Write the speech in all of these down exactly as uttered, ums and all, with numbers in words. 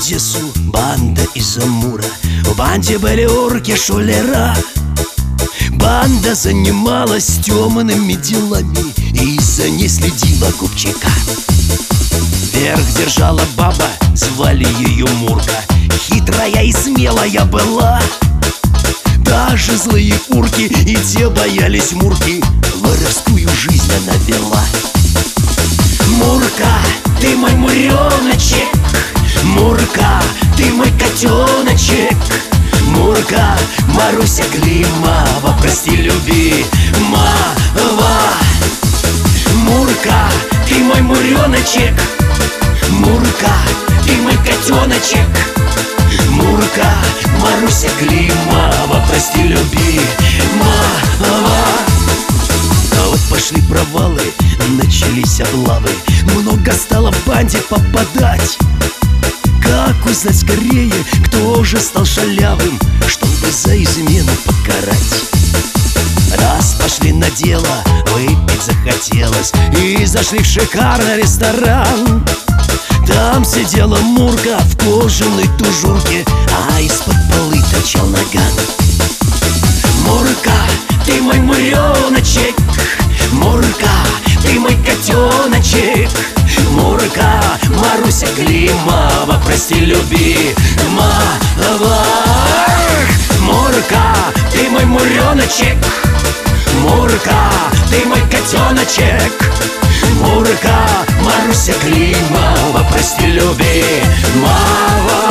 Одессу банда из Амура. В банде были орки-шулера. Банда занималась темными делами и за ней следила Губчика. Верх держала баба, звали ее Мурка. Хитрая и смелая была. Даже злые урки и те боялись Мурки. Воровскую жизнь она вела. Мурка, ты мой муреночек. Мурка, ты мой котеночек. Мурка, Маруся Климова, прости, люби, мава. Мурка, ты мой муреночек. Мурка, ты мой котеночек. Мурка, Маруся Климова, прости, люби, мава. А вот пошли провалы, начались облавы. Много стало в банде попадать. Как узнать скорее, кто же стал шалявым, чтобы за измену покарать? Раз пошли на дело, выпить захотелось, и зашли в шикарный ресторан. Там сидела Мурка в кожаной тужурке, а из-под полы торчал наган. Мурка, ты мой муреночек. Мурка, ты мой котеночек. Мурка, Маруся Климова, прости, люби, мава. Мурка, ты мой муреночек. Мурка, ты мой котеночек. Мурка, Маруся Климова, прости, люби, мава.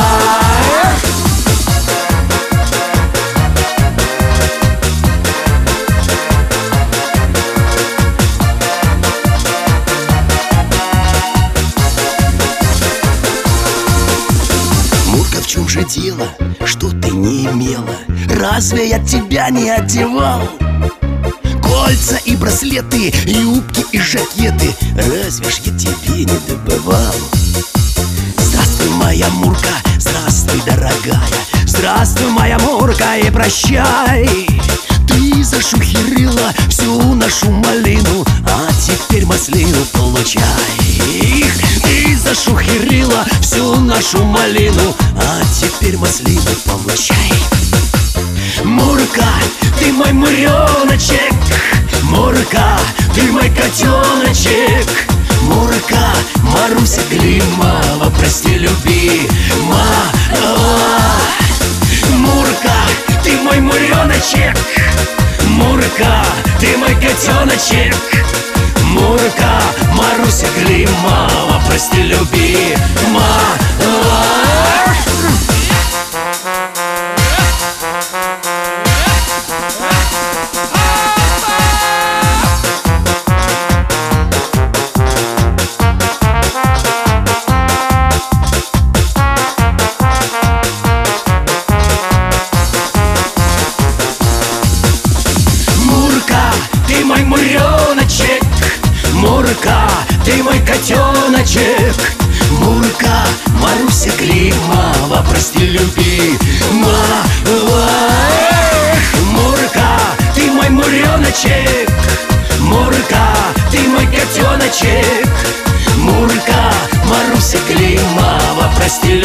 В чем же дело, что ты не имела? Разве я тебя не одевал? Кольца и браслеты, юбки и жакеты, разве ж я тебе не добывал? Здравствуй, моя Мурка, здравствуй, дорогая. Здравствуй, моя Мурка, и прощай. Ты зашухерила всю нашу малину, а теперь маслину получай. Ты зашухерила всю нашу малину, а теперь маслину получай. Мурка, ты мой муреночек. Мурка, ты мой котеночек. Мурка, Маруся Климова, прости, люби, мава. Мурка, ты мой муреночек. Мурка, ты мой котеночек. Мурка, Маруся Климова, прости, люби, мава. Мурка, ты мой муреночек. Мурка, ты мой котеночек. Мурка, Маруся Климова, прости, люби, мава. Мурка, ты мой муреночек. Мурка, ты мой котеночек. Мурка, Маруся Климова, прости,